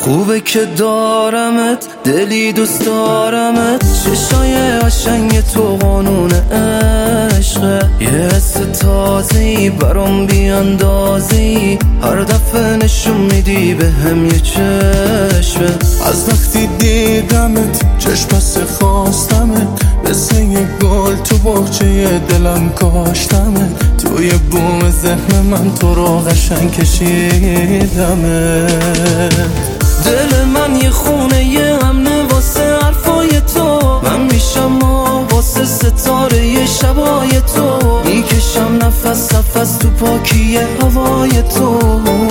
خوبه که دارمت، دلی دوست دارمت، چشای قشنگ تو قانون عشقه، یه حس تازه‌ای برام بیاندازی، هر دفعه نشون میدی به هم یه چشمه. از وقتی دیدمت چشم بس خواستمت، مثل یه گل تو باغچه دلم کاشتمت، توی بوم ذهن من تو رو قشنگ کشیدمت. دل من یه خونه یه امنه واسه حرفای تو، من میشم واسه ستاره یه شبای تو، میکشم نفس نفس تو پاکی هوای تو.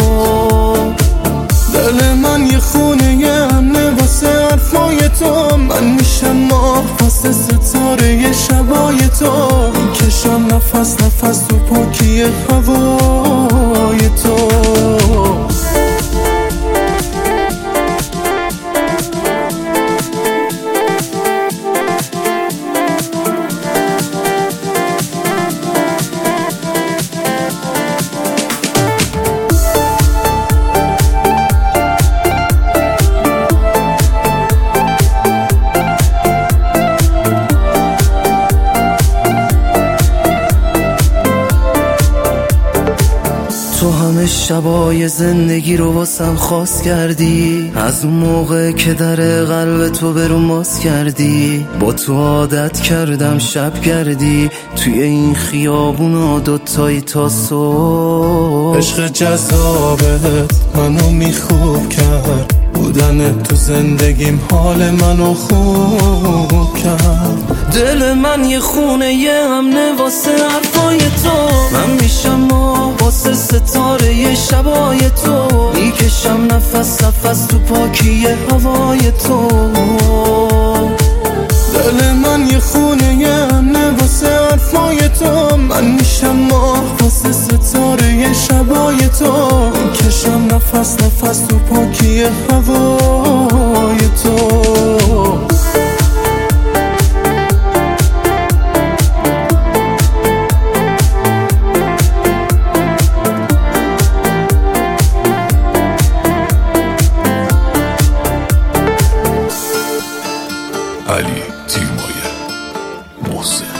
دل من یه خونه یه امنه واسه حرفای تو، من میشم واسه ستاره یه شبای تو، میکشم نفس نفس تو پاکی هوای تو. تو همه شبای زندگی رو واسم خاص کردی، از اون موقع که در قلب تو برون باز کردی، با تو عادت کردم شب گردی، توی این خیابونا دوتایی تا صبح. عشق جذابت منو میخوب کرد، بودن تو زندگیم حال منو خوب کرد. دل من یه خونه یه امنه واسه حرفای تو، من میشم واسه ستاره یه شبای تو، میکشم نفس نفس تو پاکی هوای تو. دل من یه خونه یه امنه واسه حرفای تو، من میشم واسه ستاره یه شبای تو، میکشم نفس نفس تو پاکی هوای تو. علی تیمایه محسن